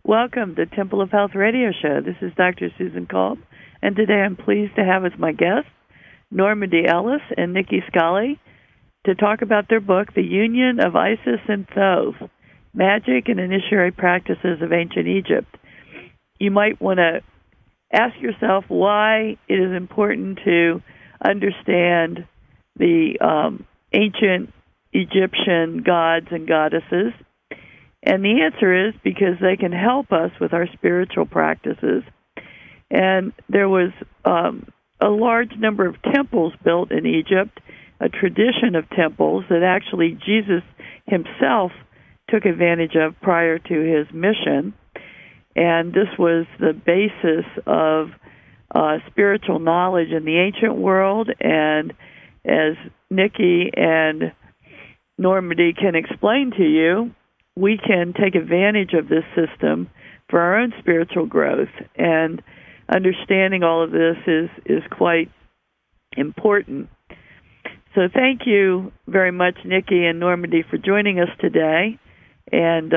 Welcome to Temple of Health Radio Show. This is Dr. Susan Kolb, and today I'm pleased to have as my guests Normandy Ellis and Nikki Scully to talk about their book, The Union of Isis and Thoth, Magic and Initiatory Practices of Ancient Egypt. You might want to ask yourself why it is important to understand the ancient Egyptian gods and goddesses. And the answer is because they can help us with our spiritual practices. And there was a large number of temples built in Egypt, a tradition of temples that actually Jesus himself took advantage of prior to his mission. And this was the basis of spiritual knowledge in the ancient world. And as Nikki and Normandy can explain to you, we can take advantage of this system for our own spiritual growth. And understanding all of this is quite important. So thank you very much, Nikki and Normandy, for joining us today. And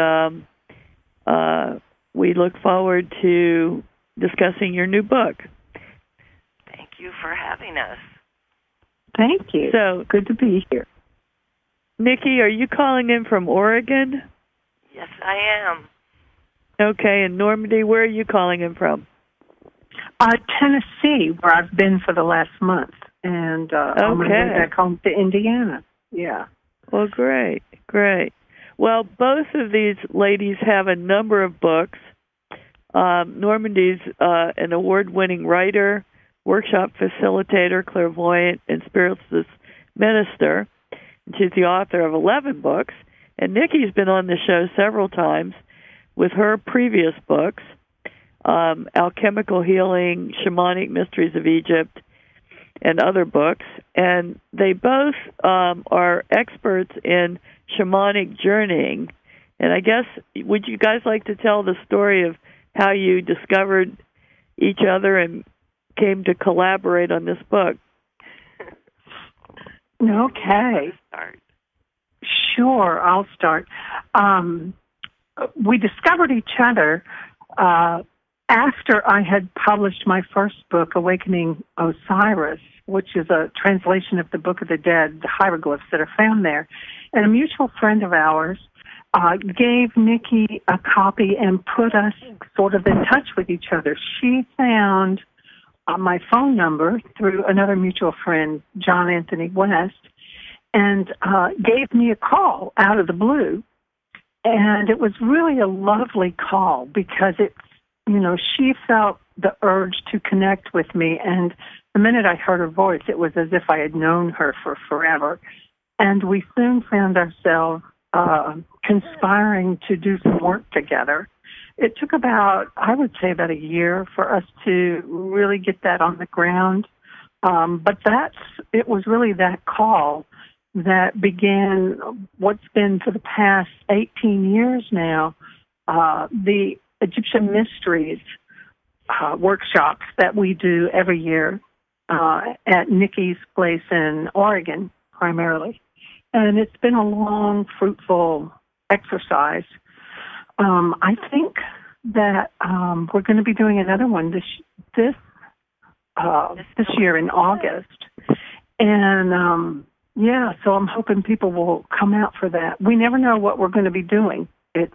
we look forward to discussing your new book. Thank you for having us. Thank you. So good to be here. Nikki, are you calling in from Oregon? Yes, I am. Okay, and Normandy, where are you calling in from? Tennessee, where I've been for the last month, and on my way back home to Indiana. Yeah. Well, great. Well, both of these ladies have a number of books. Normandy's an award-winning writer, workshop facilitator, clairvoyant, and spiritualist minister. She's the author of 11 books. And Nikki's been on the show several times with her previous books, Alchemical Healing, Shamanic Mysteries of Egypt, and other books. And they both are experts in shamanic journeying. And I guess, would you guys like to tell the story of how you discovered each other and came to collaborate on this book? Okay. Sure, I'll start. We discovered each other after I had published my first book, Awakening Osiris, which is a translation of the Book of the Dead, the hieroglyphs that are found there. And a mutual friend of ours gave Nikki a copy and put us sort of in touch with each other. She found my phone number through another mutual friend, John Anthony West, and gave me a call out of the blue. And it was really a lovely call because she felt the urge to connect with me. And the minute I heard her voice, it was as if I had known her for forever. And we soon found ourselves conspiring to do some work together. It took about a year for us to really get that on the ground. But it was really that call that began what's been for the past 18 years now, the Egyptian Mysteries workshops that we do every year at Nikki's place in Oregon, primarily. And it's been a long, fruitful exercise. I think that we're going to be doing another one this year in August. And so I'm hoping people will come out for that. We never know what we're going to be doing. It's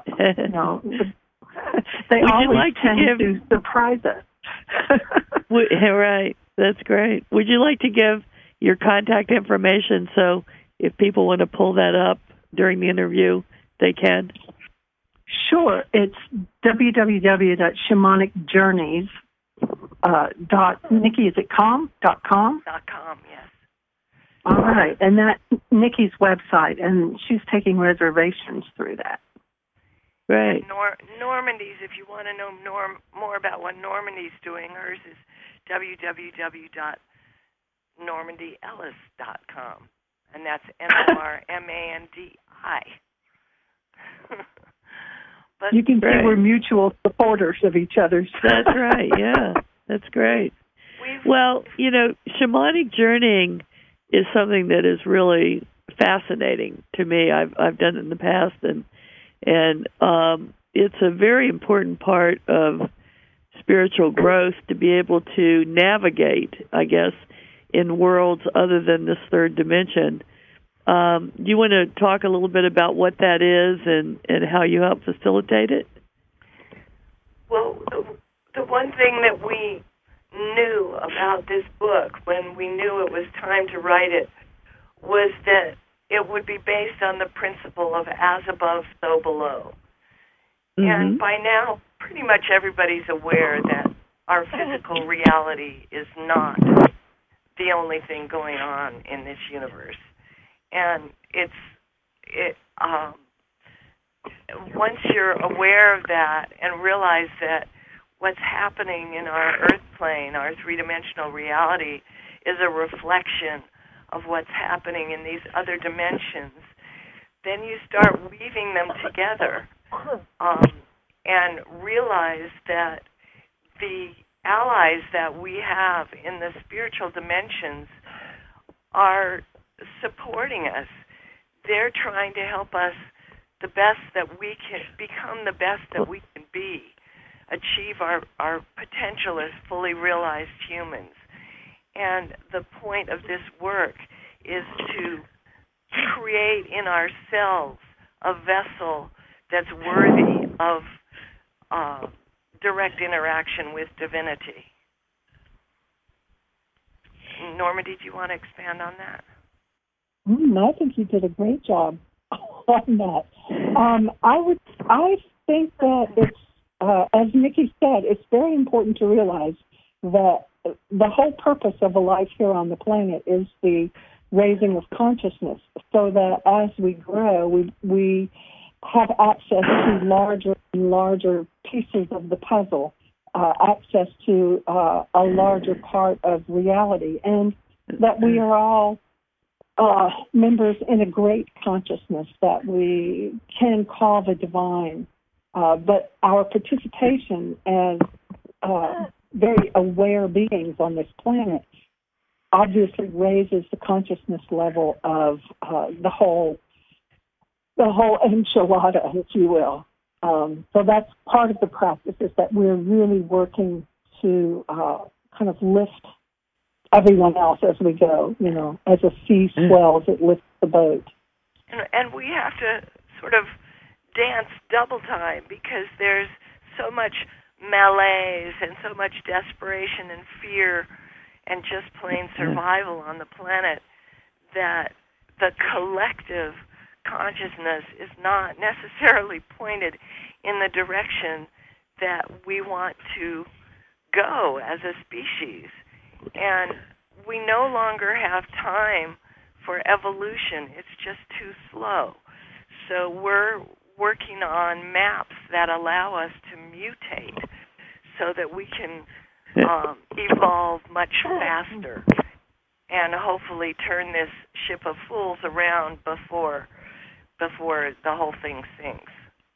they always tend to surprise us. Right, that's great. Would you like to give your contact information so if people want to pull that up during the interview, they can? Sure. It's www.shamanicjourneys. Nikki, is it .com? .com, yes. All right. And that's Nikki's website, and she's taking reservations through that. Right. Normandy's, if you want to know more about what Normandy's doing, hers is www.normandyellis.com. And that's MORMANDI. But you can see we're mutual supporters of each other's. That's right, yeah. That's great. Well, shamanic journeying is something that is really fascinating to me. I've done it in the past, and it's a very important part of spiritual growth to be able to navigate, I guess, in worlds other than this third dimension. Do you want to talk a little bit about what that is and how you help facilitate it? Well, the one thing that we knew about this book when we knew it was time to write it was that it would be based on the principle of as above, so below. Mm-hmm. And by now, pretty much everybody's aware that our physical reality is not the only thing going on in this universe. And once you're aware of that and realize that what's happening in our earth plane, our three-dimensional reality, is a reflection of what's happening in these other dimensions, then you start weaving them together and realize that the allies that we have in the spiritual dimensions are supporting us. They're trying to help us the best that we can become, the best that we can be, achieve our potential as fully realized humans. And the point of this work is to create in ourselves a vessel that's worthy of direct interaction with divinity. Normandy, do you want to expand on that? I think you did a great job on that. I think that it's, as Nikki said, it's very important to realize that the whole purpose of a life here on the planet is the raising of consciousness, so that as we grow, we have access to larger and larger pieces of the puzzle, access to a larger part of reality, and that we are all members in a great consciousness that we can call the divine. But our participation as very aware beings on this planet obviously raises the consciousness level of the whole enchilada, if you will. So that's part of the practice, is that we're really working to kind of lift everyone else as we go, as a sea swells, it lifts the boat. And we have to sort of dance double time, because there's so much malaise and so much desperation and fear and just plain survival on the planet, that the collective consciousness is not necessarily pointed in the direction that we want to go as a species. And we no longer have time for evolution. It's just too slow. So we're working on maps that allow us to mutate so that we can evolve much faster and hopefully turn this ship of fools around before the whole thing sinks.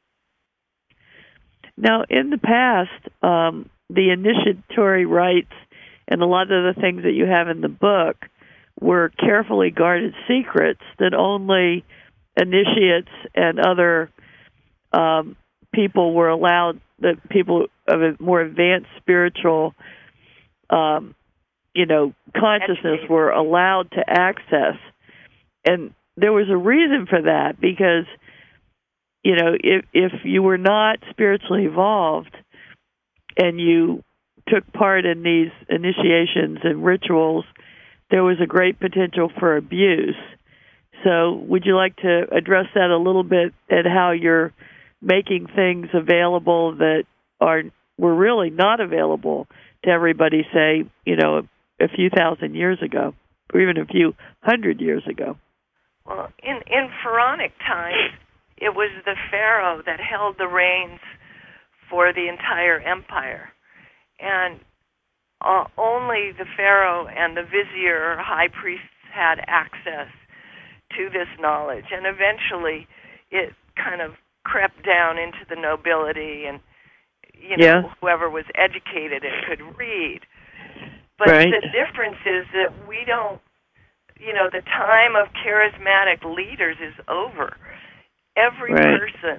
Now, in the past, the initiatory rites and a lot of the things that you have in the book were carefully guarded secrets that only initiates and other people were allowed, that people of a more advanced spiritual, consciousness were allowed to access. And there was a reason for that, because, if you were not spiritually evolved and you took part in these initiations and rituals, there was a great potential for abuse. So would you like to address that a little bit, and how you're making things available that were really not available to everybody, say, a few thousand years ago, or even a few hundred years ago? Well, in pharaonic times, it was the pharaoh that held the reins for the entire empire. And only the pharaoh and the vizier or high priests had access to this knowledge. And eventually it kind of crept down into the nobility and, whoever was educated and could read. But the difference is that we don't, the time of charismatic leaders is over. Every person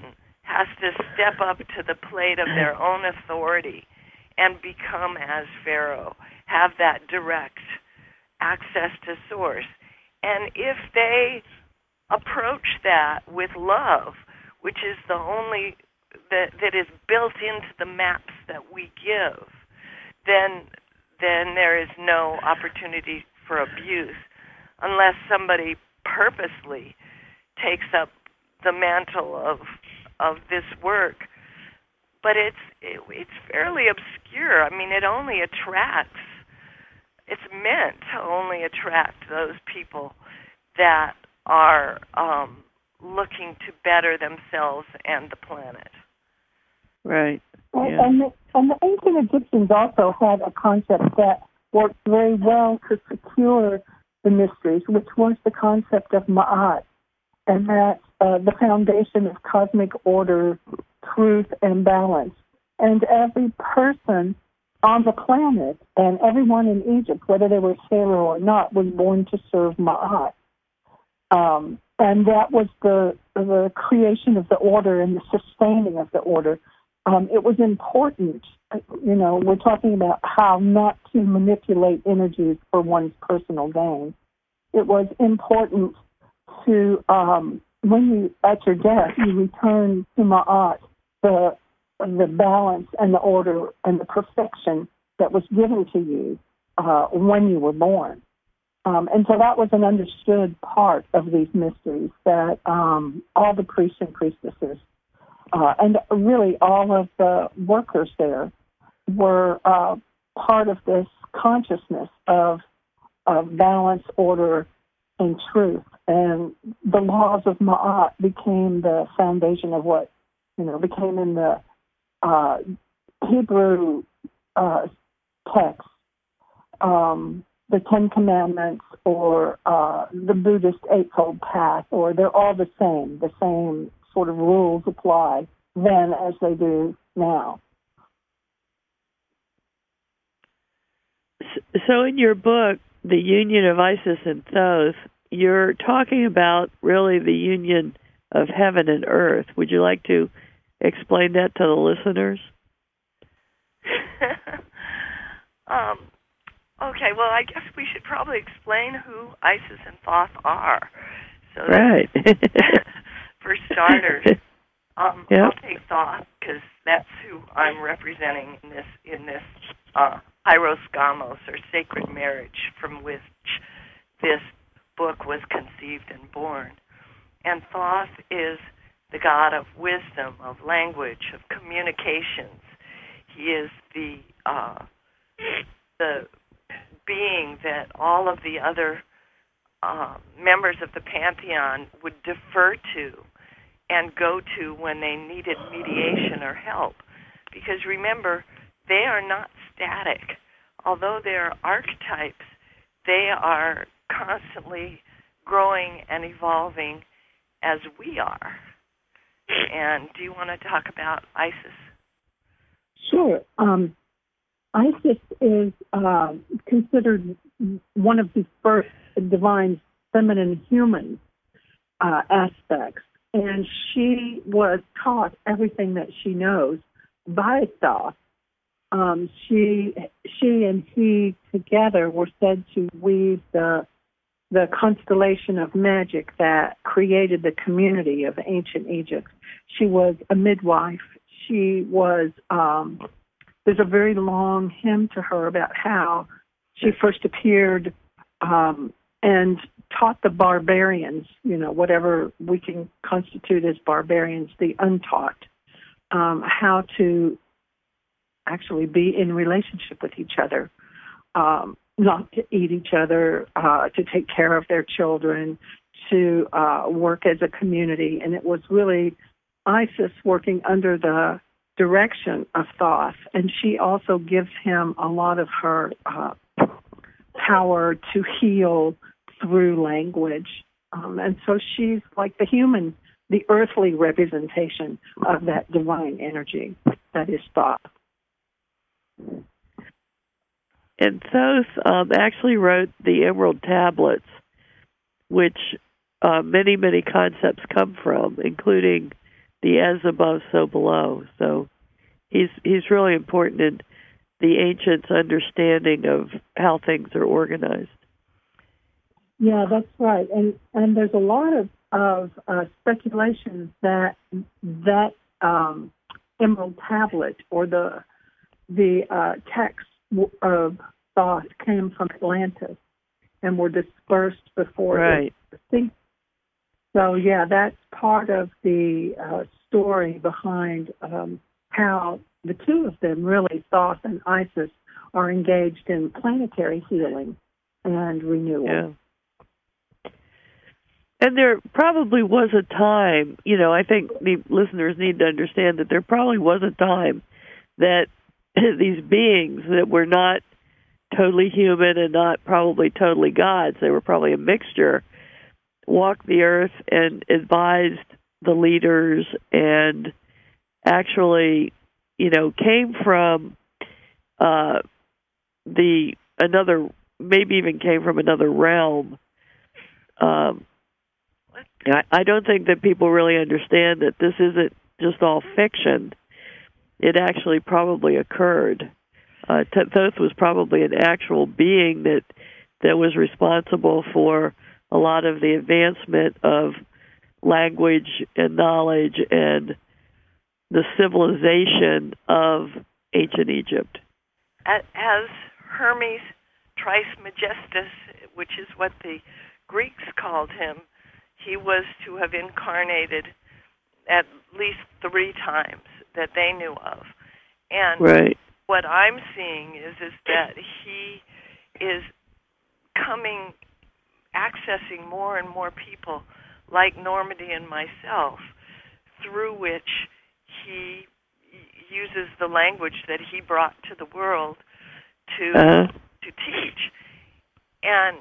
has to step up to the plate of their own authority and become as Pharaoh, have that direct access to source. And if they approach that with love, which is the only that is built into the maps that we give, then there is no opportunity for abuse unless somebody purposely takes up the mantle of this work. But it's fairly obscure. I mean, it only attracts. It's meant to only attract those people that are looking to better themselves and the planet. Right. Yeah. And the ancient Egyptians also had a concept that worked very well to secure the mysteries, which was the concept of Ma'at, and that's the foundation of cosmic order, truth, and balance. And every person on the planet and everyone in Egypt, whether they were Pharaoh or not, was born to serve Ma'at. And that was the creation of the order and the sustaining of the order. It was important, we're talking about how not to manipulate energies for one's personal gain. It was important to, when you, at your death, you return to Ma'at, the balance and the order and the perfection that was given to you when you were born. And so that was an understood part of these mysteries that all the priests and priestesses and really all of the workers there were part of this consciousness of balance, order, and truth. And the laws of Ma'at became the foundation of what, became in the Hebrew text, the Ten Commandments or the Buddhist Eightfold Path, or they're all the same sort of rules apply then as they do now. So in your book, The Union of Isis and Thoth, you're talking about really the union of heaven and earth. Would you like to explain that to the listeners? Okay, well, I guess we should probably explain who Isis and Thoth are. So right. For starters, Yep. I'll take Thoth because that's who I'm representing in this Hieroskamos, or sacred marriage, from which this book was conceived and born. And Thoth is the god of wisdom, of language, of communications. He is the being that all of the other members of the pantheon would defer to and go to when they needed mediation or help. Because remember, they are not static. Although they're archetypes, they are constantly growing and evolving as we are. And do you want to talk about Isis? Sure. Isis is considered one of the first divine feminine human aspects, and she was taught everything that she knows by Thoth. She and he together were said to weave the constellation of magic that created the community of ancient Egypt. She was a midwife. She was, there's a very long hymn to her about how she first appeared and taught the barbarians, whatever we can constitute as barbarians, the untaught, how to actually be in relationship with each other, not to eat each other, to take care of their children, to work as a community. And it was really Isis working under the direction of Thoth. And she also gives him a lot of her power to heal through language. And so she's like the earthly representation of that divine energy that is Thoth. And Thoth actually wrote the Emerald Tablets, which many, many concepts come from, including the as above, so below. So he's really important in the ancients' understanding of how things are organized. Yeah, that's right. And there's a lot of speculation that Emerald Tablet or the text of Thoth came from Atlantis and were dispersed before right. it. So yeah, that's part of the story behind how the two of them, really, Thoth and Isis, are engaged in planetary healing and renewal. Yeah. And there probably was a time, I think the listeners need to understand that there probably was a time that these beings that were not totally human and not probably totally gods, they were probably a mixture, walked the earth and advised the leaders and actually, came from maybe even came from another realm. I don't think that people really understand that this isn't just all fiction. It actually probably occurred. Thoth was probably an actual being that was responsible for a lot of the advancement of language and knowledge and the civilization of ancient Egypt. As Hermes Trismegistus, which is what the Greeks called him, he was to have incarnated at least 3 times that they knew of. And right. What I'm seeing is that he is accessing more and more people like Normandy and myself, through which he uses the language that he brought to the world to teach. And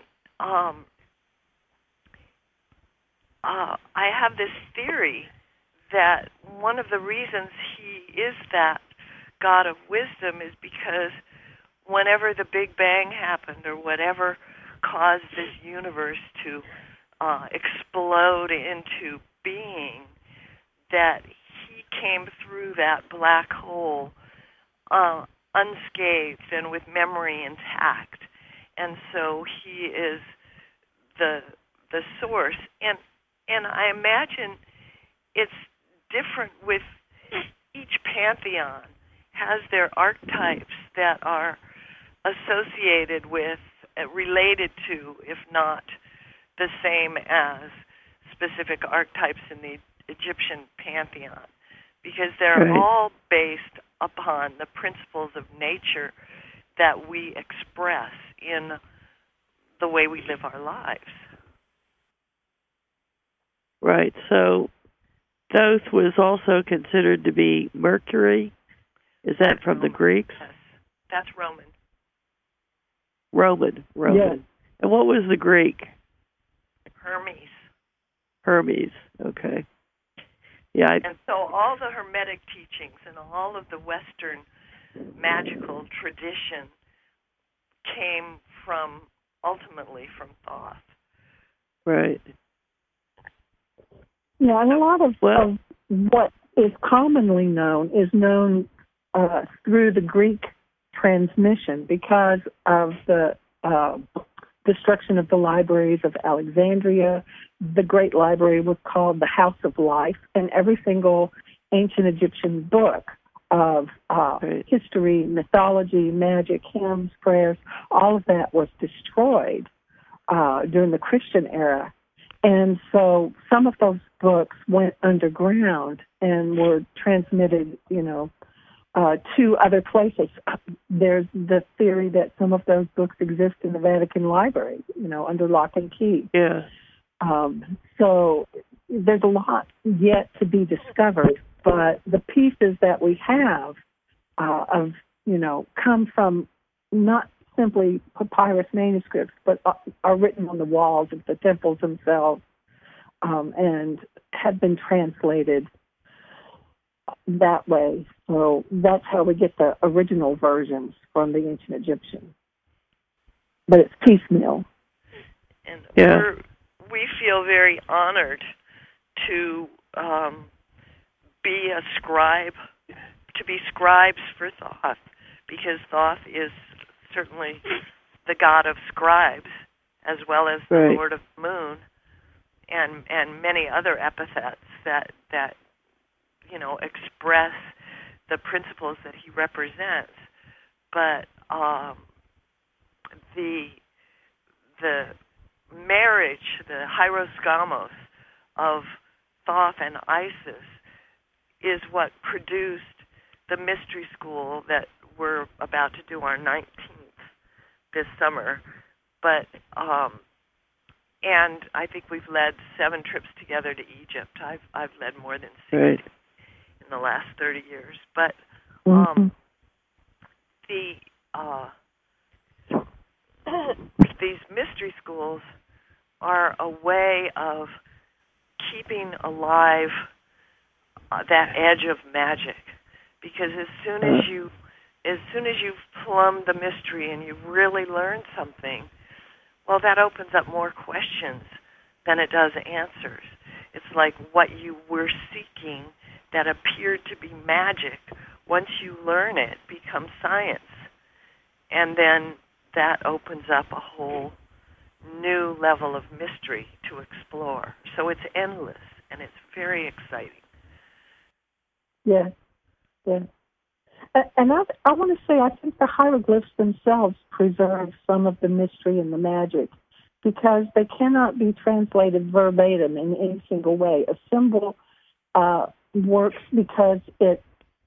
I have this theory that one of the reasons he is that God of wisdom is because whenever the Big Bang happened, or whatever caused this universe to explode into being, that he came through that black hole unscathed and with memory intact. And so he is the source. And I imagine it's different with each pantheon has their archetypes that are associated with, related to, if not the same as specific archetypes in the Egyptian pantheon, because they're all based upon the principles of nature that we express in the way we live our lives. Right. So Thoth was also considered to be Mercury. Is that That's from Roman. The Greeks? Yes. That's Roman. Roman. Yes. And what was the Greek? Hermes. Okay. Yeah. And so all the Hermetic teachings and all of the Western magical tradition came ultimately from Thoth. Right. Yeah, and a lot of what is commonly known is known through the Greek transmission because of the destruction of the libraries of Alexandria. The Great Library was called the House of Life, and every single ancient Egyptian book of history, mythology, magic, hymns, prayers, all of that was destroyed during the Christian era. And so some of those books went underground and were transmitted, to other places. There's the theory that some of those books exist in the Vatican Library, under lock and key. Yeah. So there's a lot yet to be discovered, but the pieces that we have come from not simply papyrus manuscripts, but are written on the walls of the temples themselves, and have been translated that way. So that's how we get the original versions from the ancient Egyptian. But it's piecemeal. And we feel very honored to be a scribe, to be scribes for Thoth, because Thoth is certainly the god of scribes, as well as the Lord of the Moon, and many other epithets that express the principles that he represents. But the marriage, the hieroskamos of Thoth and Isis, is what produced the mystery school that we're about to do our 19th this summer. But and I think we've led 7 trips together to Egypt. I've led more than 60 in the last 30 years. But these mystery schools are a way of keeping alive that edge of magic, because as soon as you've plumbed the mystery and you've really learned something, well, that opens up more questions than it does answers. It's like what you were seeking that appeared to be magic, once you learn it, becomes science. And then that opens up a whole new level of mystery to explore. So it's endless, and it's very exciting. Yes, yes. And I want to say, I think the hieroglyphs themselves preserve some of the mystery and the magic, because they cannot be translated verbatim in any single way. A symbol works because it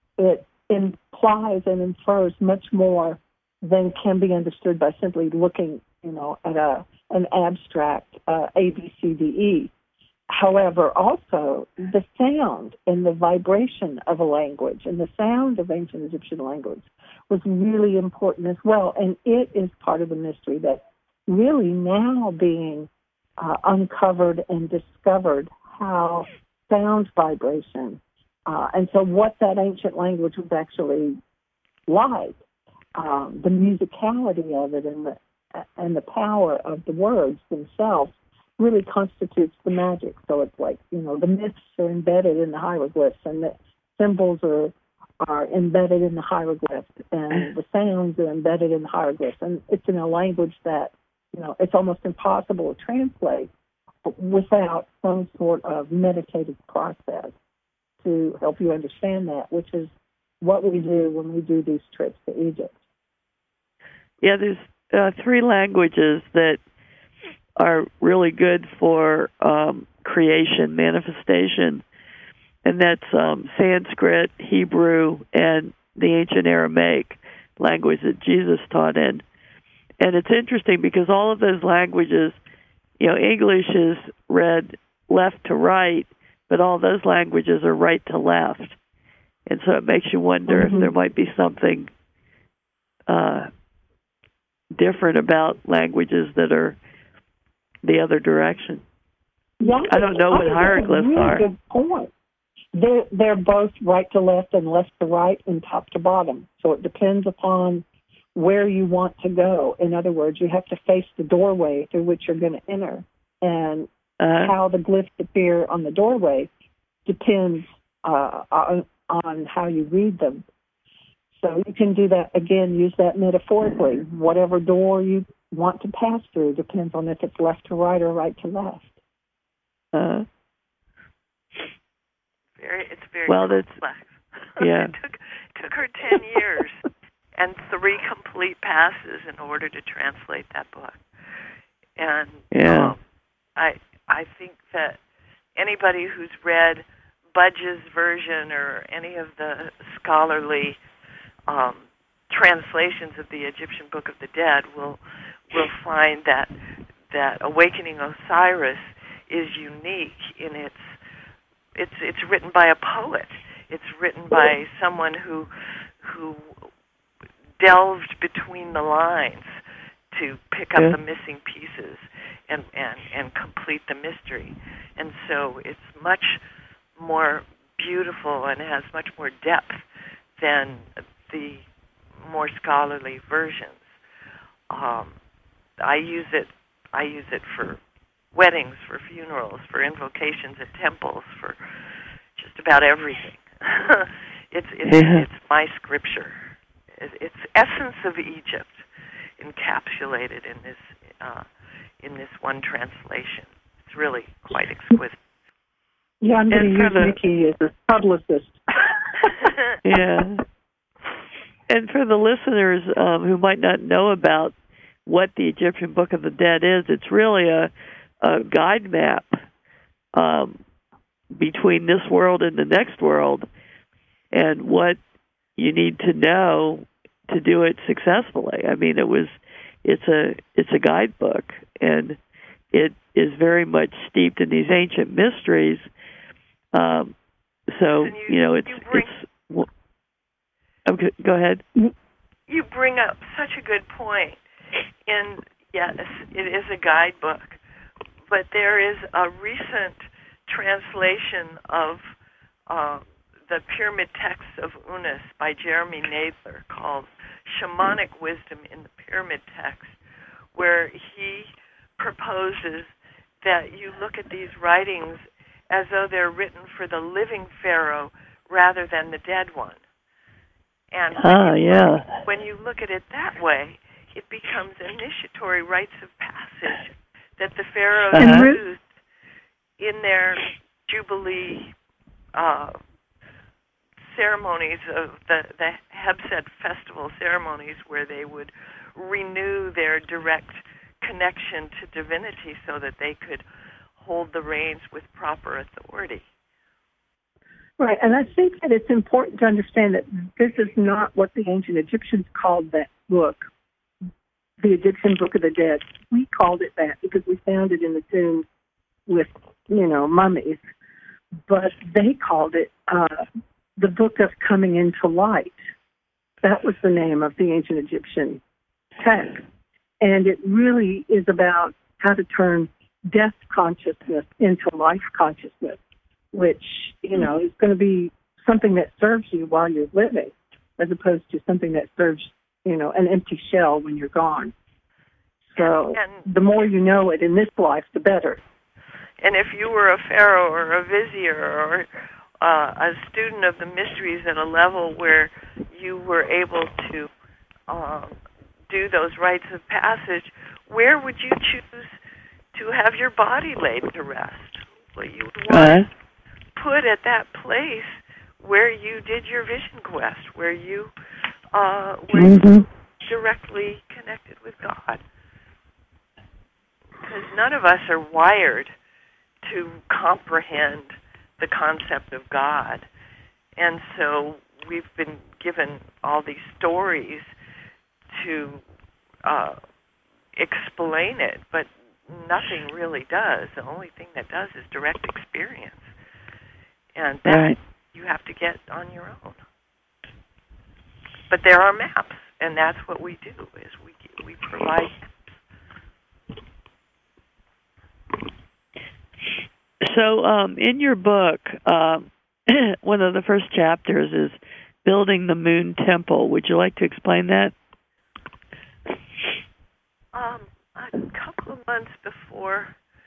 implies and infers much more than can be understood by simply looking, at an abstract A, B, C, D, E. However, also the sound and the vibration of a language and the sound of ancient Egyptian language was really important as well. And it is part of the mystery that really now being uncovered and discovered, how sound vibration, and so what that ancient language was actually like, the musicality of it and the power of the words themselves really constitutes the magic. So it's like, the myths are embedded in the hieroglyphs, and the symbols are embedded in the hieroglyphs, and the sounds are embedded in the hieroglyphs. And it's in a language that, it's almost impossible to translate without some sort of meditative process to help you understand that, which is what we do when we do these trips to Egypt. Yeah, there's 3 languages that are really good for creation, manifestation, and that's Sanskrit, Hebrew, and the ancient Aramaic language that Jesus taught in. And it's interesting because all of those languages, English is read left to right, but all those languages are right to left. And so it makes you wonder if there might be something different about languages that are the other direction. Yeah, I don't know what hieroglyphs are. Good point. They're both right to left and left to right and top to bottom. So it depends upon where you want to go. In other words, you have to face the doorway through which you're going to enter. And how the glyphs appear on the doorway depends on how you read them. So you can do that, again, use that metaphorically. Whatever door you want to pass through depends on if it's left to right or right to left. It's very well, complex. Yeah. It took her 10 years and 3 complete passes in order to translate that book. And I think that anybody who's read Budge's version or any of the scholarly translations of the Egyptian Book of the Dead will find that Awakening Osiris is unique in it's written by a poet. It's written by someone who delved between the lines to pick up the missing pieces and complete the mystery. And so it's much more beautiful and has much more depth than the more scholarly versions. I use it for weddings, for funerals, for invocations at temples, for just about everything. It's my scripture. It's essence of Egypt encapsulated in this one translation. It's really quite exquisite. Yeah, I'm going to use Nikki as a publicist. Yeah. And for the listeners who might not know about what the Egyptian Book of the Dead is, it's really a guide map between this world and the next world, and what you need to know to do it successfully. I mean, it's a guidebook, and it is very much steeped in these ancient mysteries. So okay, go ahead. You bring up such a good point. Yes, it is a guidebook, but there is a recent translation of the pyramid text of Unas by Jeremy Nadler called Shamanic Wisdom in the Pyramid Text, where he proposes that you look at these writings as though they're written for the living pharaoh rather than the dead one. And when you look at it that way, it becomes initiatory rites of passage that the pharaohs used in their Jubilee ceremonies of the Hebset festival ceremonies, where they would renew their direct connection to divinity so that they could hold the reins with proper authority. Right, and I think that it's important to understand that this is not what the ancient Egyptians called that book, the Egyptian Book of the Dead. We called it that because we found it in the tombs with, mummies. But they called it the Book of Coming into Light. That was the name of the ancient Egyptian text. And it really is about how to turn death consciousness into life consciousness, which, is going to be something that serves you while you're living, as opposed to something that serves, an empty shell when you're gone. So the more you know it in this life, the better. And if you were a pharaoh or a vizier or a student of the mysteries at a level where you were able to do those rites of passage, where would you choose to have your body laid to rest? Well, you would want put at that place where you did your vision quest, where you you directly connected with God. Because none of us are wired to comprehend the concept of God. And so we've been given all these stories to explain it, but nothing really does. The only thing that does is direct experience. And that you have to get on your own. But there are maps, and that's what we do, is we provide maps. So in your book, one of the first chapters is Building the Moon Temple. Would you like to explain that? A couple of months before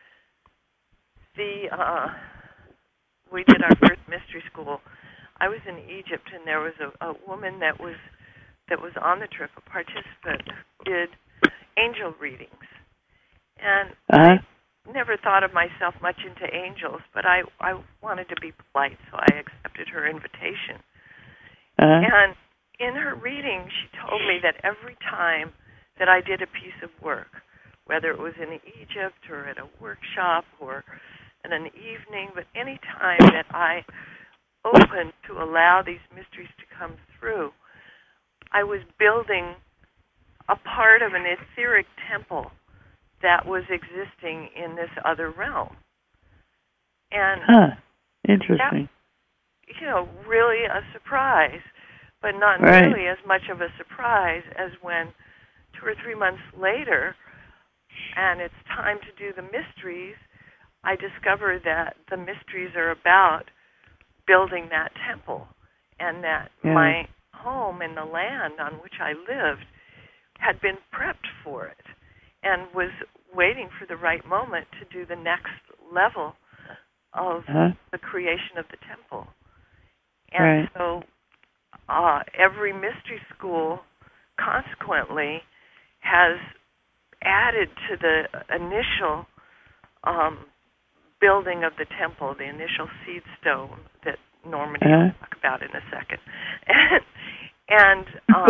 we did our first mystery school, I was in Egypt, and there was a woman that was on the trip, a participant, who did angel readings. And I never thought of myself much into angels, but I wanted to be polite, so I accepted her invitation. And in her reading, she told me that every time that I did a piece of work, whether it was in Egypt or at a workshop or in an evening, but any time that I opened to allow these mysteries to come through, I was building a part of an etheric temple that was existing in this other realm. And interesting. That, really a surprise, but not nearly as much of a surprise as when 2 or 3 months later, and it's time to do the mysteries, I discovered that the mysteries are about building that temple, and that my home and the land on which I lived had been prepped for it and was waiting for the right moment to do the next level of the creation of the temple. And so every mystery school, consequently, has added to the initial building of the temple, the initial seed stone that Normandy will talk about in a second, and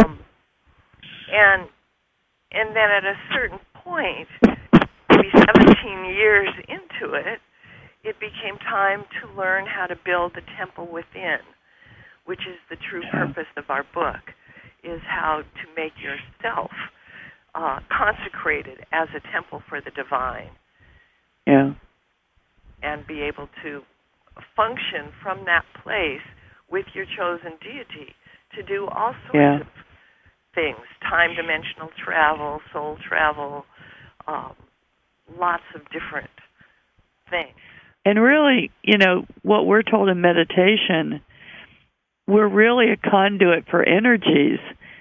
then at a certain point, maybe 17 years into it, it became time to learn how to build the temple within, which is the true purpose of our book, is how to make yourself consecrated as a temple for the divine. Yeah. And be able to function from that place with your chosen deity to do all sorts of things, time-dimensional travel, soul travel, lots of different things. And really, what we're told in meditation, we're really a conduit for energies.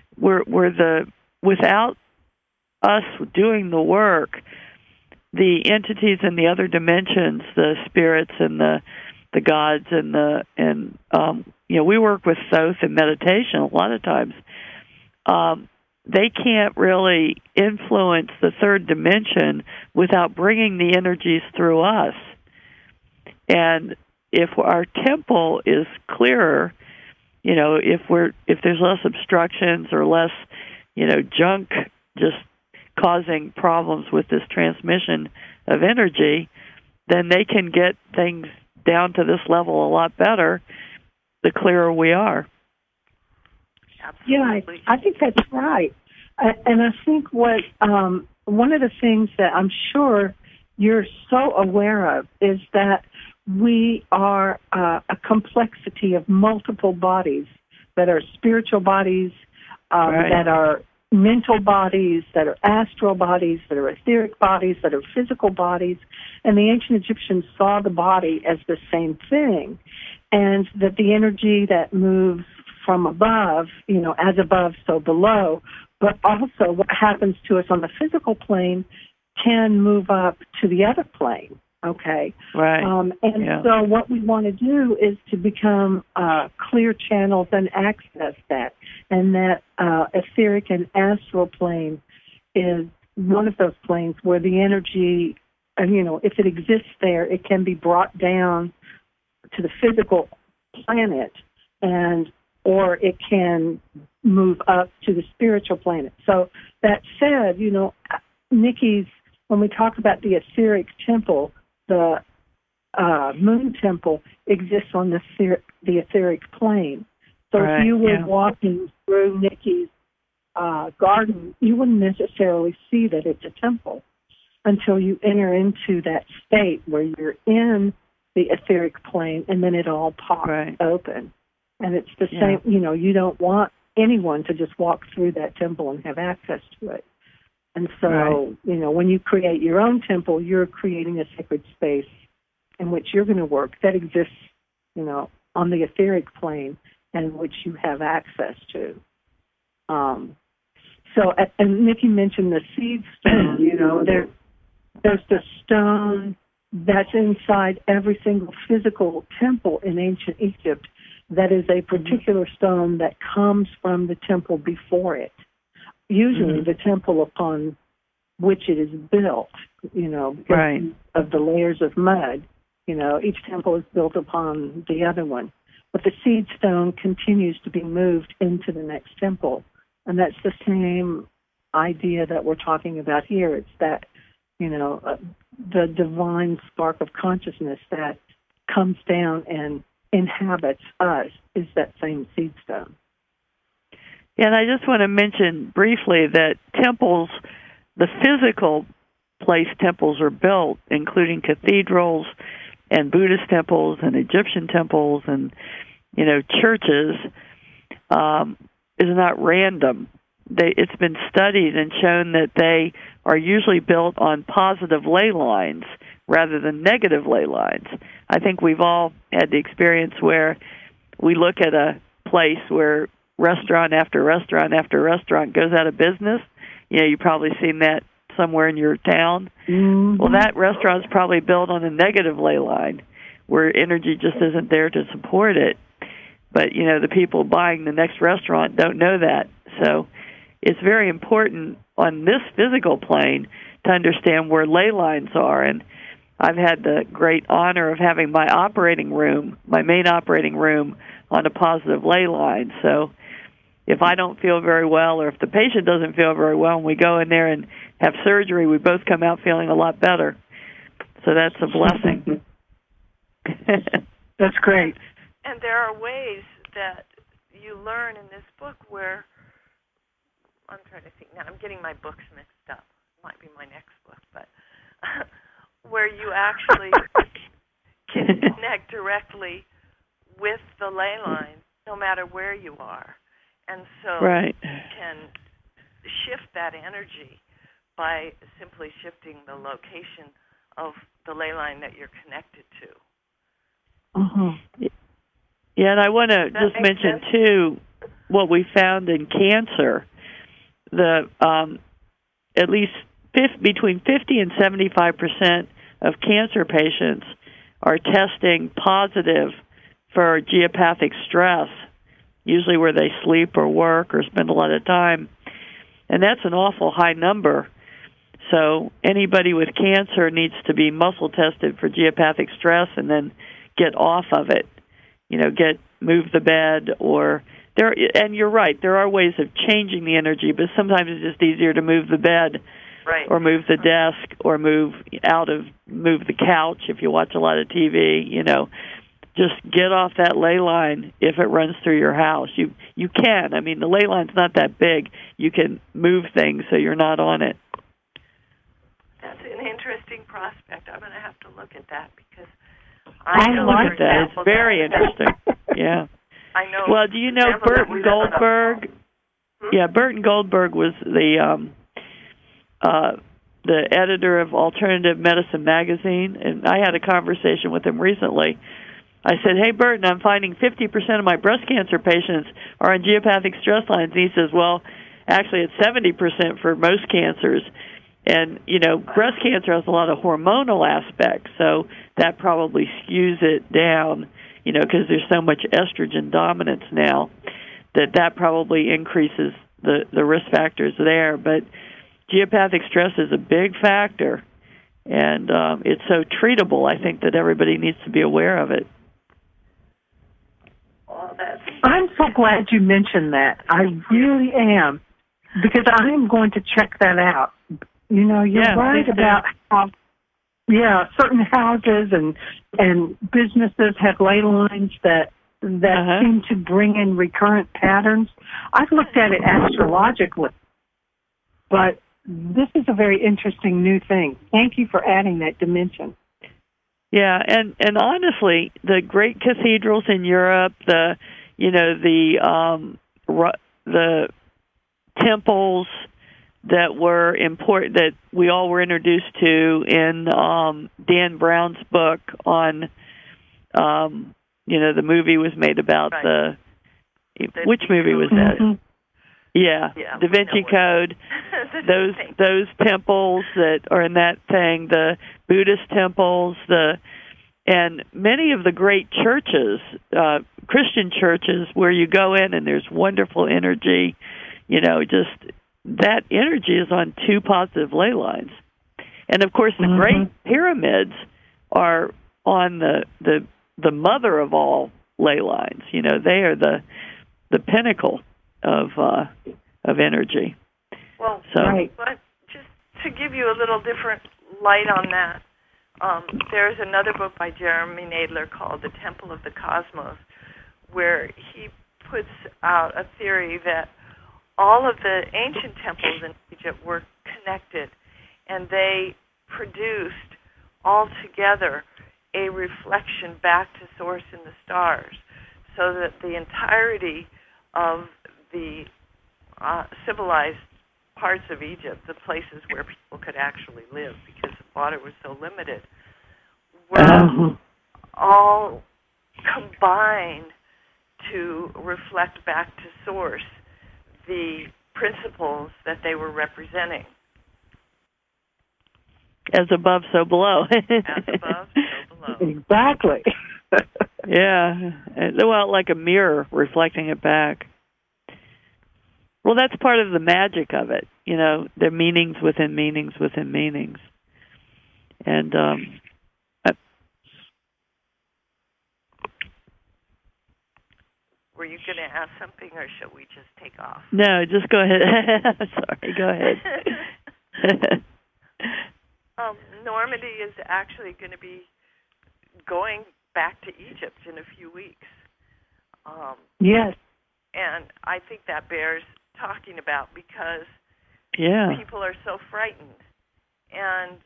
Without us doing the work, the entities in the other dimensions, the spirits and the gods and we work with Thoth in meditation a lot of times. They can't really influence the third dimension without bringing the energies through us. And if our temple is clearer, if there's less obstructions or less, junk just causing problems with this transmission of energy, then they can get things down to this level a lot better the clearer we are. Absolutely. Yeah, I think that's right. And I think what one of the things that I'm sure you're so aware of is that we are a complexity of multiple bodies that are spiritual bodies, that are mental bodies, that are astral bodies, that are etheric bodies, that are physical bodies. And the ancient Egyptians saw the body as the same thing, and that the energy that moves from above, as above, so below, but also what happens to us on the physical plane can move up to the other plane. Okay. Right. So what we want to do is to become clear channels and access that. And that etheric and astral plane is one of those planes where the energy, if it exists there, it can be brought down to the physical planet, or it can move up to the spiritual planet. So that said, Nikki's, when we talk about the etheric temple, the moon temple exists on the etheric plane. So if you were walking through Nikki's garden, you wouldn't necessarily see that it's a temple until you enter into that state where you're in the etheric plane, and then it all pops open. And it's the same, you don't want anyone to just walk through that temple and have access to it. And so, when you create your own temple, you're creating a sacred space in which you're going to work that exists, on the etheric plane, and which you have access to. And Nikki mentioned the seed stone. There's the stone that's inside every single physical temple in ancient Egypt. That is a particular stone that comes from the temple before it. Usually the temple upon which it is built, because of the layers of mud. Each temple is built upon the other one. But the seed stone continues to be moved into the next temple. And that's the same idea that we're talking about here. It's that, the divine spark of consciousness that comes down and inhabits us is that same seed stone. Yeah, and I just want to mention briefly that temples, the physical place temples are built, including cathedrals and Buddhist temples and Egyptian temples and, churches, is not random. It's been studied and shown that they are usually built on positive ley lines rather than negative ley lines. I think we've all had the experience where we look at a place where restaurant after restaurant after restaurant goes out of business. You've probably seen that somewhere in your town. Mm-hmm. Well, that restaurant's probably built on a negative ley line where energy just isn't there to support it. But, the people buying the next restaurant don't know that. So it's very important on this physical plane to understand where ley lines are. And I've had the great honor of having my main operating room, on a positive ley line. So if I don't feel very well, or if the patient doesn't feel very well, and we go in there and have surgery, we both come out feeling a lot better. So that's a blessing. That's great. And there are ways that you learn in this book where, I'm trying to think now, I'm getting my books mixed up. Might be my next book, but where you actually can connect directly with the ley line, no matter where you are. And so right. you can shift that energy by simply shifting the location of the ley line that you're connected to. Mm-hmm. Yeah, and I want to just mention, too, what we found in cancer. At least between 50 and 75% of cancer patients are testing positive for geopathic stress, usually where they sleep or work or spend a lot of time. And that's an awful high number. So anybody with cancer needs to be muscle tested for geopathic stress and then get off of it. Move the bed and you're right, there are ways of changing the energy, but sometimes it's just easier to move the bed, right, or move the desk, or move the couch if you watch a lot of TV, Just get off that ley line if it runs through your house. You can. I mean, the ley line's not that big. You can move things so you're not on it. That's an interesting prospect. I'm going to have to look at that because I like that. It's very interesting. Yeah. I know. Well, do you know Burton Goldberg? Yeah, Burton Goldberg was the editor of Alternative Medicine magazine, and I had a conversation with him recently. I said, "Hey, Burton, I'm finding 50% of my breast cancer patients are on geopathic stress lines." And he says, "Well, actually, it's 70% for most cancers." And, breast cancer has a lot of hormonal aspects, so that probably skews it down, because there's so much estrogen dominance now that probably increases the risk factors there. But geopathic stress is a big factor, and it's so treatable. I think that everybody needs to be aware of it. I'm so glad you mentioned that. I really am, because I am going to check that out. You're right about how, certain houses and businesses have ley lines that seem to bring in recurrent patterns. I've looked at it astrologically, but this is a very interesting new thing. Thank you for adding that dimension. Yeah, and honestly, the great cathedrals in Europe, the temples that were important, that we all were introduced to in Dan Brown's book on, the movie was made about which movie was that? Mm-hmm. Yeah, Da Vinci Code. those temples that are in that thing, the Buddhist temples, and many of the great churches, Christian churches, where you go in and there's wonderful energy, just that energy is on two positive ley lines. And of course, the great pyramids are on the mother of all ley lines. They are the pinnacle of energy. Well, right. But just to give you a little different light on that, there's another book by Jeremy Nadler called The Temple of the Cosmos, where he puts out a theory that all of the ancient temples in Egypt were connected, and they produced all together a reflection back to source in the stars, so that the entirety of the civilized parts of Egypt, the places where people could actually live because the water was so limited, were all combined to reflect back to source the principles that they were representing. As above, so below. As above, so below. Exactly. Yeah. Well, like a mirror reflecting it back. Well, that's part of the magic of it. You know, there are meanings within meanings within meanings. And were you going to ask something, or shall we just take off? No, just go ahead. Sorry, go ahead. Normandy is actually going to be going back to Egypt in a few weeks. Yes. And I think that bears talking about because people are so frightened. And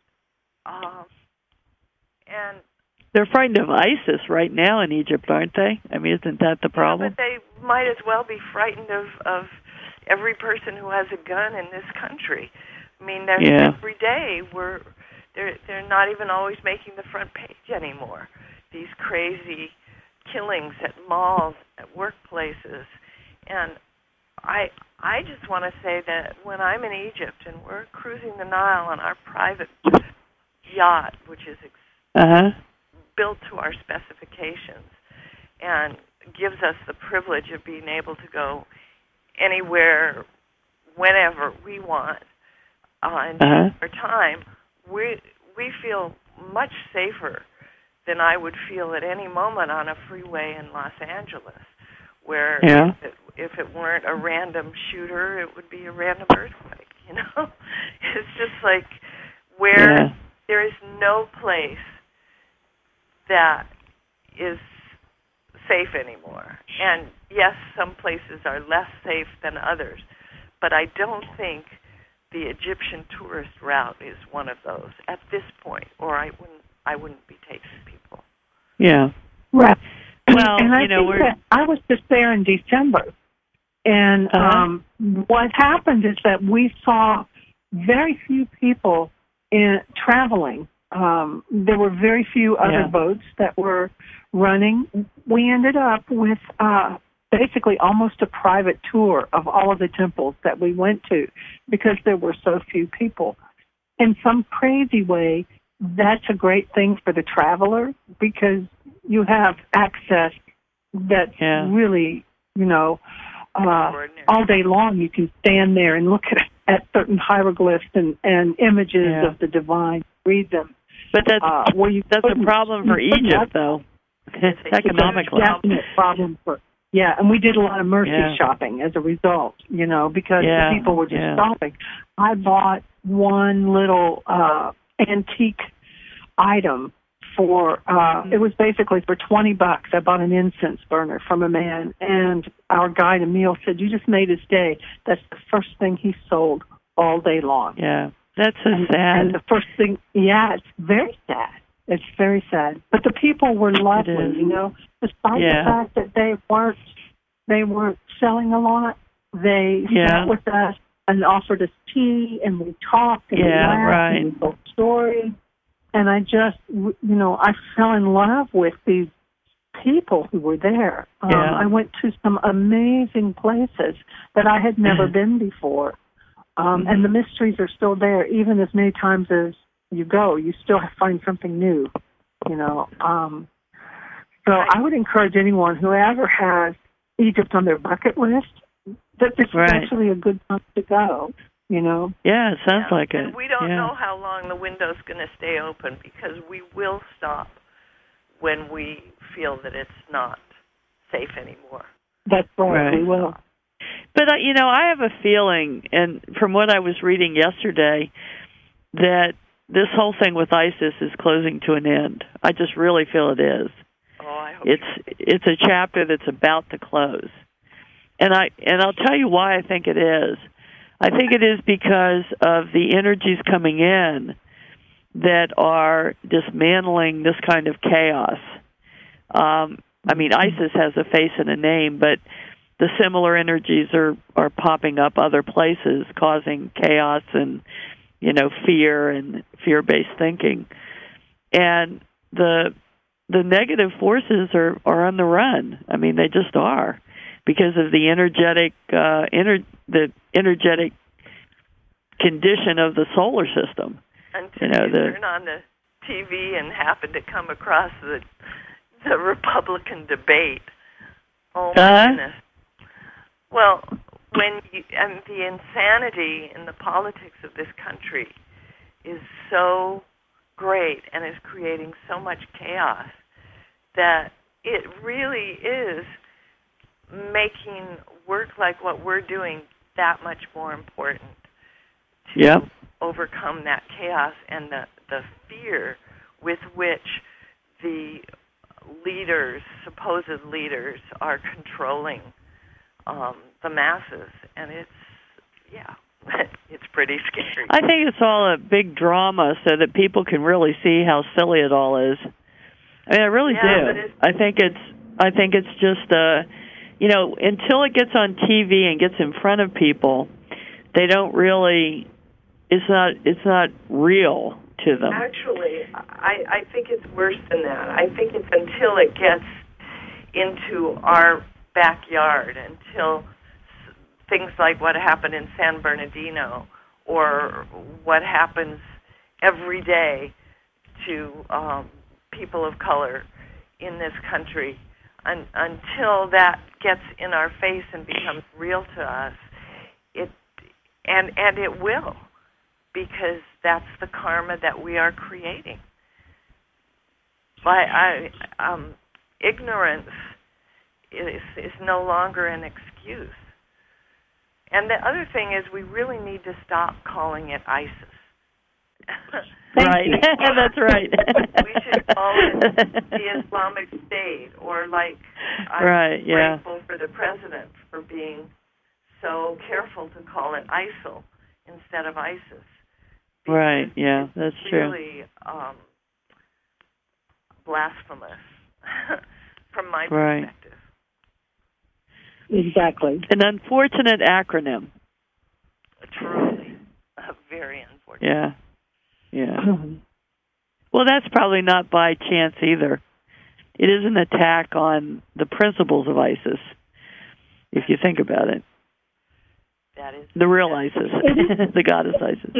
they're frightened of ISIS right now in Egypt, aren't they? I mean, isn't that the problem? Yeah, but they might as well be frightened of every person who has a gun in this country. I mean, every day they're not even always making the front page anymore. These crazy killings at malls, at workplaces, and I just want to say that when I'm in Egypt and we're cruising the Nile on our private yacht, which is built to our specifications and gives us the privilege of being able to go anywhere, whenever we want, in our time, we feel much safer than I would feel at any moment on a freeway in Los Angeles, where if it weren't a random shooter, it would be a random earthquake, you know? It's just like where there is no place that is safe anymore. And yes, some places are less safe than others, but I don't think the Egyptian tourist route is one of those at this point, or I wouldn't be taking people. Yeah. Right. Well, and I was just there in December, and what happened is that we saw very few people traveling. There were very few other boats that were running. We ended up with basically almost a private tour of all of the temples that we went to because there were so few people. In some crazy way, that's a great thing for the traveler because you have access that's really, all day long you can stand there and look at certain hieroglyphs and images of the divine, read them. But that's a problem for Egypt, though. Economically. It's a definite problem for. Yeah, and we did a lot of mercy shopping as a result, because the people were just shopping. I bought one little antique item for, it was basically for $20. I bought an incense burner from a man, and our guide, Emil, said, "You just made his day." That's the first thing he sold all day long. Yeah, that's so sad. And the first thing, it's very sad. It's very sad. But the people were lovely, despite the fact that they weren't selling a lot. They sat with us and offered us tea, and we talked and we laughed and we told stories. And I just, I fell in love with these people who were there. I went to some amazing places that I had never been before. And the mysteries are still there, even as many times as you go. You still find something new, So I would encourage anyone who ever has Egypt on their bucket list that this is actually a good time to go, Yeah, it sounds like it. And we don't know how long the window's going to stay open because we will stop when we feel that it's not safe anymore. That's right. We will. But, I have a feeling, and from what I was reading yesterday, that this whole thing with ISIS is closing to an end. I just really feel it is. Oh, I hope it's a chapter that's about to close. And I'll tell you why I think it is. I think it is because of the energies coming in that are dismantling this kind of chaos. ISIS has a face and a name, but the similar energies are popping up other places, causing chaos and, fear and fear-based thinking. And the negative forces are on the run. They just are because of the energetic energetic condition of the solar system. Until you turn on the TV and happen to come across the the Republican debate. Oh, my goodness. Well, the insanity in the politics of this country is so great and is creating so much chaos that it really is making work like what we're doing that much more important to overcome that chaos and the fear with which the leaders, supposed leaders, are controlling the masses. And it's pretty scary. I think it's all a big drama so that people can really see how silly it all is. I mean, I really do. I think it's just until it gets on TV and gets in front of people, they don't really. It's not real to them. Actually, I think it's worse than that. I think it's until it gets into our backyard, until things like what happened in San Bernardino or what happens every day to people of color in this country, until that gets in our face and becomes real to us, and it will, because that's the karma that we are creating. Ignorance is no longer an excuse. And the other thing is we really need to stop calling it ISIS. Right. That's right. We should call it the Islamic State, or I'm grateful for the president for being so careful to call it ISIL instead of ISIS. Right, yeah, that's true. Really blasphemous from my perspective. Exactly. An unfortunate acronym. Truly. Very unfortunate. Yeah. Well, that's probably not by chance either. It is an attack on the principles of ISIS, if you think about it. That is the real ISIS, the goddess ISIS.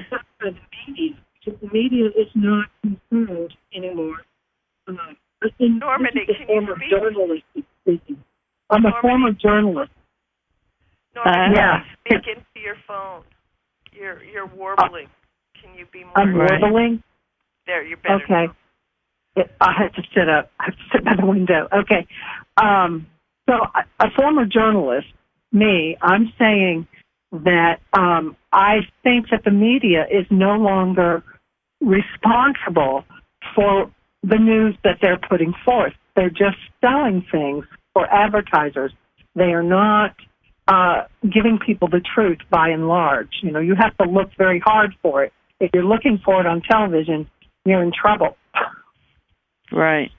The media is not concerned anymore. Normandy, can you speak? Journalist speaking. I'm a former journalist. Normandy, speak into your phone. You're warbling. Can you be more? I'm warbling? There, you're better. Okay. I have to sit up. I have to sit by the window. Okay. So a former journalist, I'm saying that I think that the media is no longer responsible for the news that they're putting forth. They're just selling things for advertisers. They are not giving people the truth by and large. You have to look very hard for it. If you're looking for it on television, you're in trouble. Right.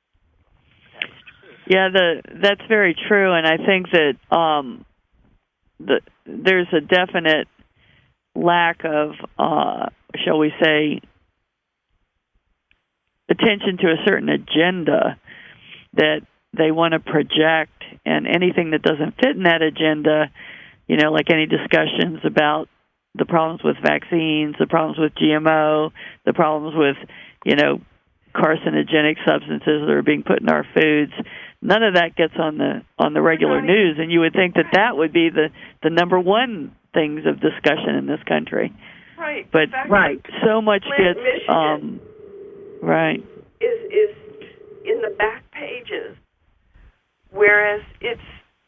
Yeah, that's very true, and I think that there's a definite lack of, shall we say, attention to a certain agenda that they want to project, and anything that doesn't fit in that agenda, like any discussions about the problems with vaccines, the problems with GMO, the problems with, carcinogenic substances that are being put in our foods. None of that gets on the regular news, and you would think that would be the number one things of discussion in this country. Right. But so much gets is in the back pages, whereas it's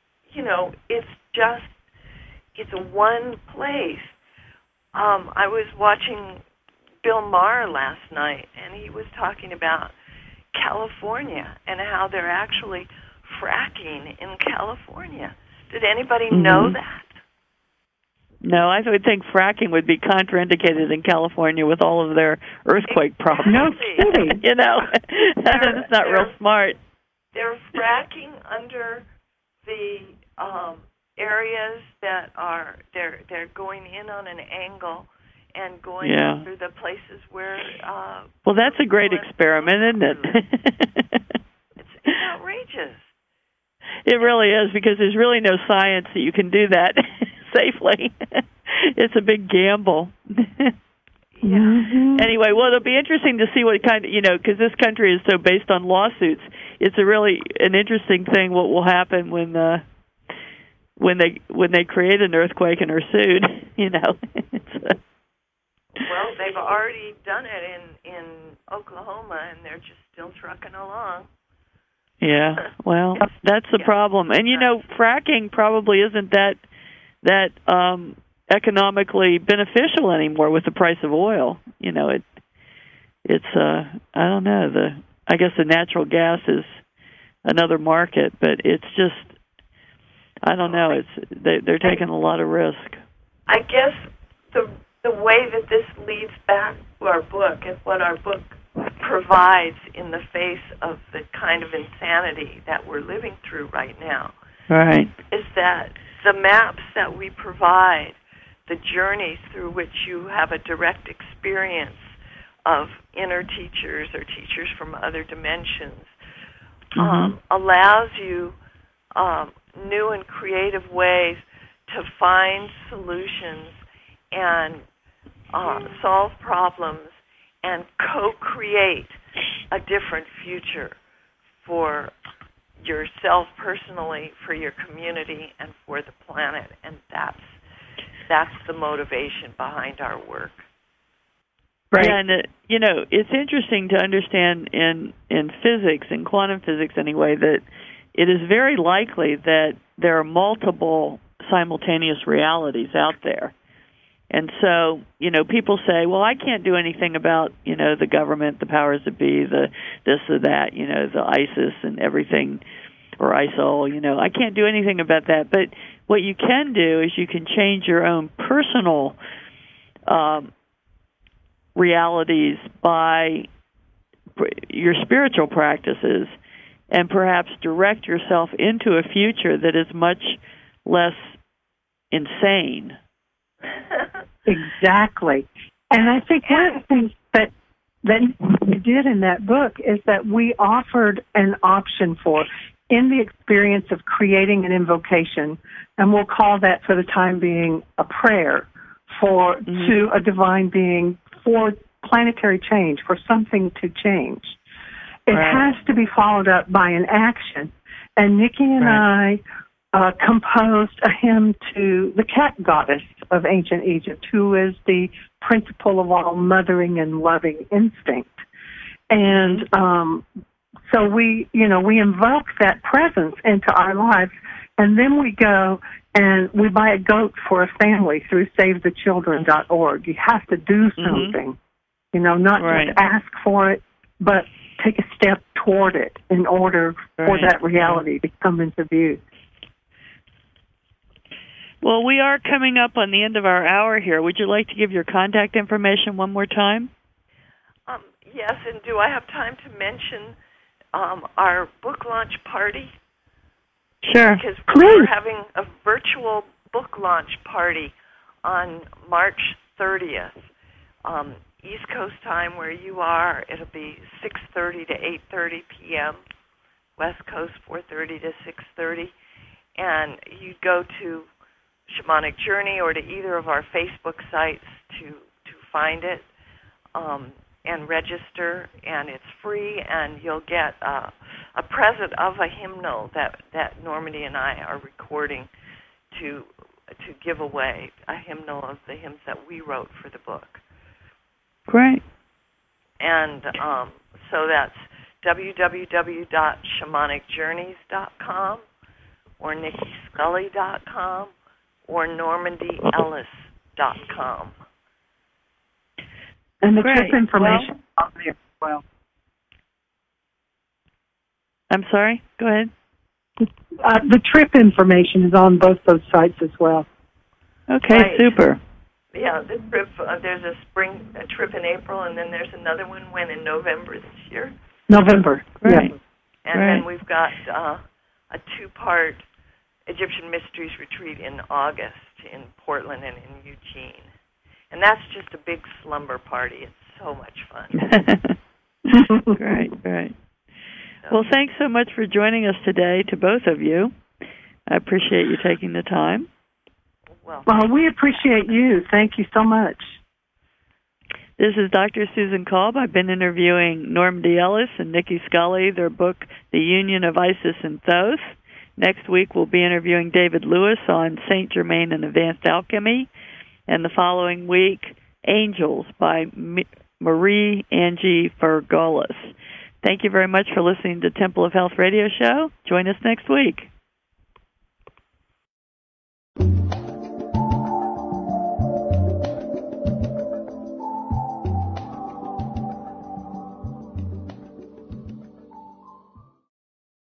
one place. I was watching Bill Maher last night, and he was talking about California and how they're actually fracking in California. Did anybody know that? No, I would think fracking would be contraindicated in California with all of their earthquake problems. No kidding. That's not real smart. They're fracking under the areas that are they're going in on an angle and going through the places where. Well, that's a great experiment, isn't it? It's outrageous. It really is, because there's really no science that you can do that safely. It's a big gamble. Yeah. Anyway, well, it'll be interesting to see what kind of, because this country is so based on lawsuits. it's a really an interesting thing what will happen when they create an earthquake and are sued. Well, they've already done it in Oklahoma, and they're just still trucking along. Yeah, well, that's the problem. And fracking probably isn't that economically beneficial anymore with the price of oil. It's I don't know, I guess the natural gas is another market, but it's just, I don't know, they're taking a lot of risk. I guess the way that this leads back to our book and what our book provides in the face of the kind of insanity that we're living through right now, right, is that the maps that we provide, the journeys through which you have a direct experience of inner teachers or teachers from other dimensions, allows you new and creative ways to find solutions and solve problems and co-create a different future for yourself personally, for your community, and for the planet. And that's the motivation behind our work. Right. Yeah, and it's interesting to understand in physics, in quantum physics anyway, that it is very likely that there are multiple simultaneous realities out there. And so, people say, well, I can't do anything about, the government, the powers that be, the this or that, the ISIS and everything, or ISIL, I can't do anything about that. But what you can do is you can change your own personal realities by your spiritual practices and perhaps direct yourself into a future that is much less insane. Exactly. And I think one of the things that we did in that book is that we offered an option for, in the experience of creating an invocation, and we'll call that for the time being a prayer to a divine being for planetary change, for something to change. It has to be followed up by an action. And Nikki and I composed a hymn to the cat goddess of ancient Egypt, who is the principle of all mothering and loving instinct. And so we invoke that presence into our lives, and then we go and we buy a goat for a family through SaveTheChildren.org. You have to do something, not just ask for it, but take a step toward it in order for that reality to come into view. Well, we are coming up on the end of our hour here. Would you like to give your contact information one more time? Yes, and do I have time to mention our book launch party? Sure. Because we're having a virtual book launch party on March 30th, East Coast time where you are. It'll be 6:30 to 8:30 p.m., West Coast 4:30 to 6:30. And you go to Shamanic Journey or to either of our Facebook sites to find it and register, and it's free, and you'll get a present of a hymnal that Normandy and I are recording to give away, a hymnal of the hymns that we wrote for the book. Great. And so that's www.shamanicjourneys.com or nikkiscully.com or normandyellis.com. And the trip information on there as well. I'm sorry? Go ahead. The trip information is on both those sites as well. Okay, super. Yeah, the trip, there's a trip in April, and then there's another one in November this year. November, right. Yeah. And then we've got a two-part Egyptian Mysteries Retreat in August in Portland and in Eugene. And that's just a big slumber party. It's so much fun. Great. Well, thanks so much for joining us today, to both of you. I appreciate you taking the time. Well, we appreciate you. Thank you so much. This is Dr. Susan Kolb. I've been interviewing Norma D. Ellis and Nikki Scully, their book, The Union of Isis and Thoth. Next week, we'll be interviewing David Lewis on Saint Germain and Advanced Alchemy. And the following week, Angels by Marie Angie Fergolis. Thank you very much for listening to Temple of Health Radio Show. Join us next week.